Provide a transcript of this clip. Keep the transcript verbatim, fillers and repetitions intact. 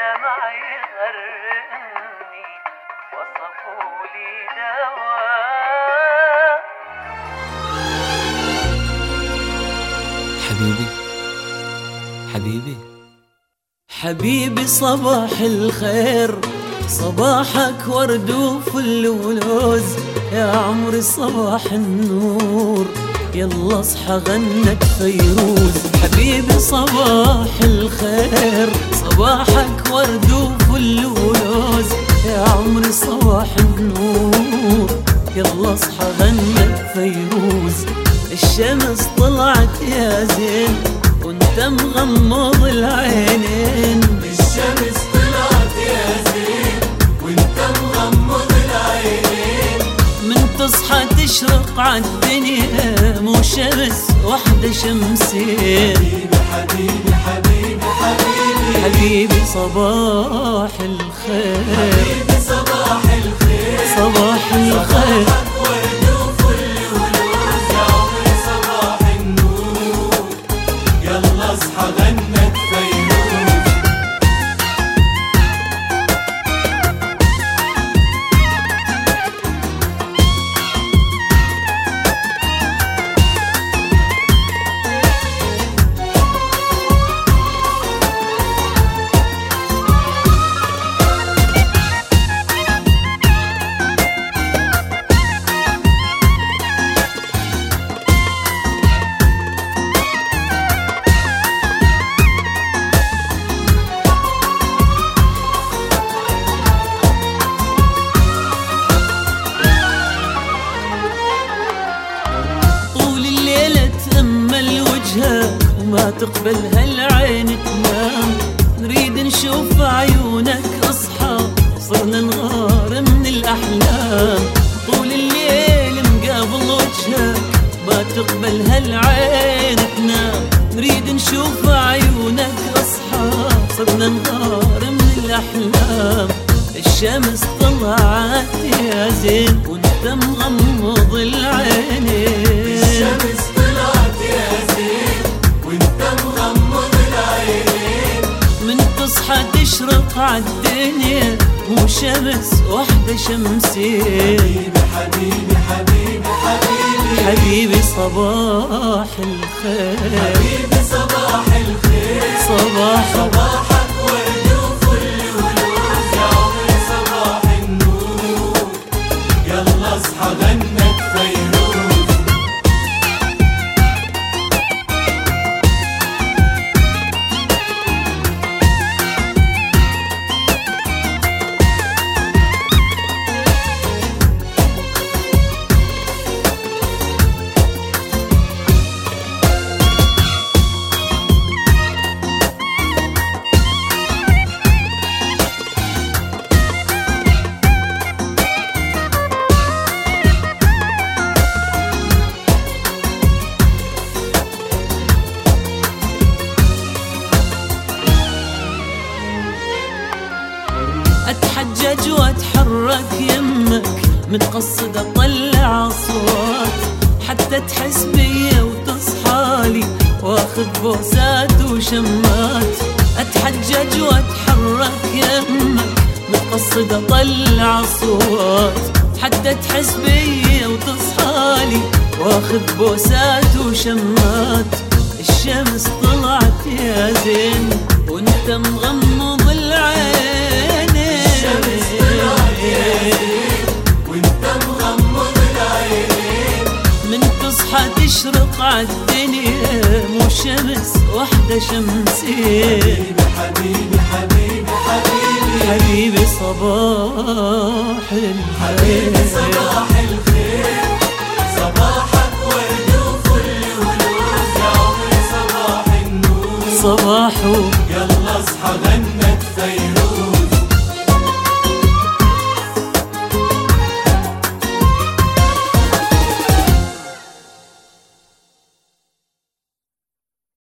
والدمع يغرني وصفوا لي دواء. حبيبي حبيبي حبيبي صباح الخير، صباحك ورد وفل ولوز، يا عمري صباح النور، يلا اصحى غنت فيروز. حبيبي صباح الخير، صباحك ورد وفل ولوز، يا عمري صباح النور، يلا اصحى غنت فيروز. الشمس طلعت يا زين وانت مغمض العينين، الشمس طلعت يا زين وانت مغمض العينين. من تصحى تشرق عالدنيا مو شمس وحدة شمسين. حبيبي حبيبي حبيبي حبيبي صباح الخير، حبيبي صباح الخير، صباح الخير. صباحك ورد وفل ولوز، يا عمري صباح النور، يلا اصحى غنت فيروز. وما تقبل هالعين تنام، نريد نشوف عيونك اصحى، صرنا نغار من الاحلام. طول الليل مقابل وجهك، ما تقبل هالعين تنام، نريد نشوف عيونك اصحى، صرنا نغار من الاحلام. الشمس طلعت يا زين وانت مغمض العينين، الشمس طلعت يا زين وانت مغمض العينين. من تصحى تشرق عالدنيا مو شمس وحدة شمسين. حبيبي حبيبي حبيبي حبيبي صباح الخير، حبيبي صباح الخير، صباح صباحك ورد وفل ولوز، يا عمري صباح النور، يلا اصحى غنت فيروز. اتحجج واتحرك يمك، متقصد اطلع اصوات، حتى تحس بيا وتصحالي، واخذ بوسات وشمات. اتحجج واتحرك يمك، متقصد اطلع اصوات، حتى تحس بيا وتصحالي، واخذ بوسات وشمات. الشمس طلعت يا زين وانت مغمض العين، الشمس طلعت يا زين وانت مغمض العينين. من تصحى تشرق عالدنيا مو شمس وحدة شمسين. حبيبي حبيبي حبيبي حبيبي صباح الخير، حبيبي صباح الخير، صباحك ورد وفل ولوز، يا عمري صباح النور، صباحه يلا اصحى غنت فيروز.